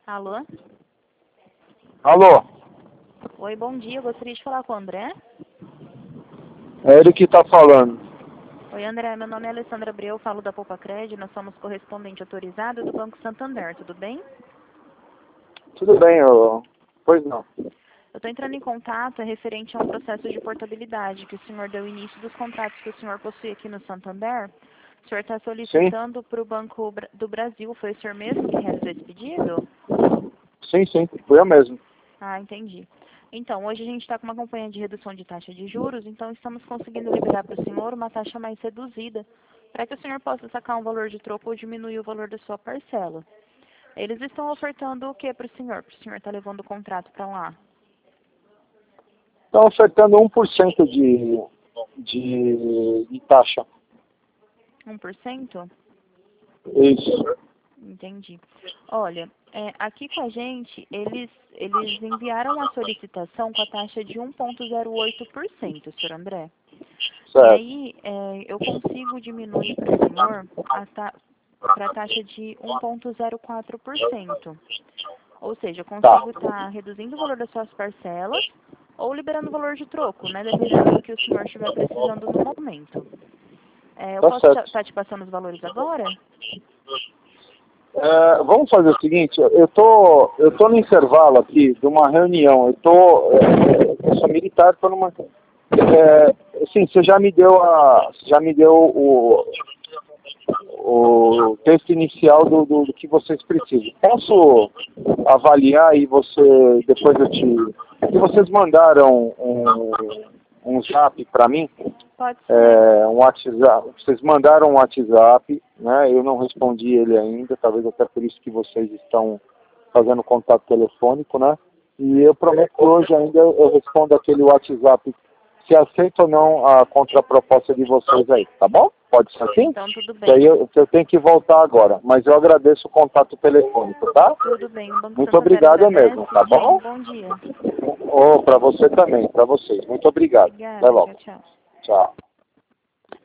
Alô? Alô, Oi, bom dia. Eu gostaria de falar com o André. é ele que tá falando. Oi, André. Meu nome é Alessandra Abreu, falo da Poupa Cred. Nós somos correspondente autorizado do Banco Santander, tudo bem? Tudo bem, pois não. Eu estou entrando em contato referente a um processo de portabilidade que o senhor deu início dos contratos que o senhor possui aqui no Santander. O senhor está Sim, solicitando para o Banco do Brasil. Foi o senhor mesmo que realizou esse pedido? sim, fui eu mesmo. Ah, entendi. Então, hoje a gente está com uma campanha de redução de taxa de juros, então estamos conseguindo liberar para o senhor uma taxa mais reduzida, para que o senhor possa sacar um valor de troco ou diminuir o valor da sua parcela. Eles estão ofertando o que para o senhor? Para o senhor estar levando o contrato para lá? Estão ofertando 1% de taxa. 1%? Isso. Entendi. Olha, aqui com a gente, eles enviaram a solicitação com a taxa de 1,08%, senhor André. E Certo. aí, eu consigo diminuir para o senhor para a taxa de 1,04%. Ou seja, eu Tá. consigo estar reduzindo o valor das suas parcelas ou liberando o valor de troco, né? Dependendo do que o senhor estiver precisando no momento. Eu Tá posso certo. estar te passando os valores agora? Vamos fazer o seguinte, eu tô no intervalo aqui de uma reunião. Eu sou militar, tô numa. Assim, você já me deu o texto inicial do que vocês precisam. Posso avaliar e depois se vocês mandaram um zap para mim, Pode ser. um WhatsApp, vocês mandaram um WhatsApp, né? Eu não respondi ele ainda, talvez até por isso que vocês estão fazendo contato telefônico, né? E eu prometo que hoje ainda eu respondo aquele WhatsApp se aceita ou não a contraproposta de vocês aí, tá bom? Pode ser assim? Então, tudo Daí bem. eu tenho que voltar agora, mas eu agradeço o contato telefônico, tá? Tudo bem. O Banco Muito Santander obrigado mesmo, agradece. tá Tenha um bom? bom dia. Para você também, para vocês. Muito obrigado. Até Obrigada. logo. Tchau, tchau. Tchau.